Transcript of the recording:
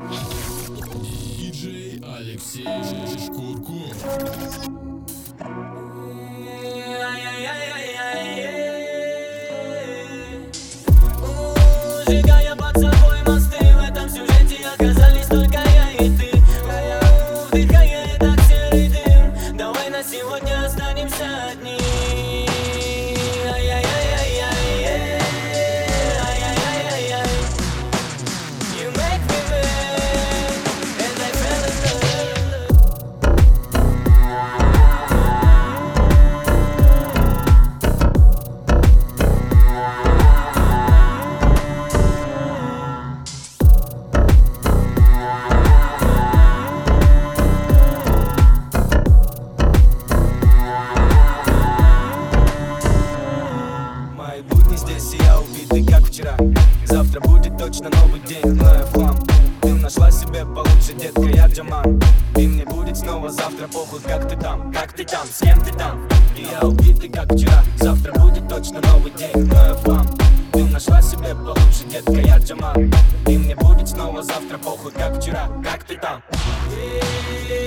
Диджей Алексей Шкурков. Сжигая под собой мосты, в этом сюжете оказались только я и ты. Вдыхая так серый дым, давай на сегодня останемся одни. You make me mad, and I fell in love. Мои будни здесь, и я убитый, как вчера. Завтра будет точно новый день, но я в хлам. Ты нашла себе получше, детка, я Джаман. И мне будет снова завтра, похуй, как ты там, с кем ты там. И я убитый, как вчера. Завтра будет точно новый день, но я в хлам. Ты нашла себе получше, детка, я Джаман. И мне будет снова завтра, похуй, как вчера, как ты там.